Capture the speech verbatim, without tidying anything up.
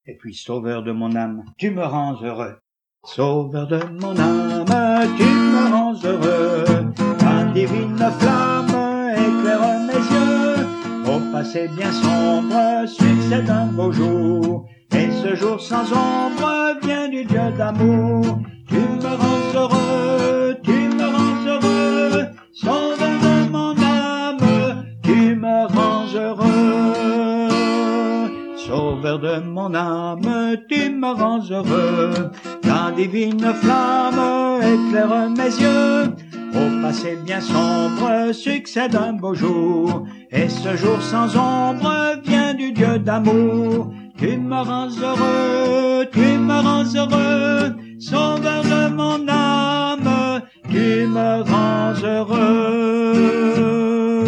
Et puis sauveur de mon âme, tu me rends heureux. Sauveur de mon âme, tu me rends heureux. Ta divine flamme éclaire mes yeux. Au passé bien sombre succède un beau jour. Et ce jour sans ombre vient du Dieu d'amour. Tu me rends heureux, tu me rends heureux. Sauveur de mon âme, tu me rends heureux. Sauveur de mon âme, tu me rends heureux. Ta divine flamme éclaire mes yeux. Au passé bien sombre succède un beau jour. Et ce jour sans ombre vient du Dieu d'amour. Tu me rends heureux, tu me rends heureux. Sauveur de mon âme, tu me rends heureux.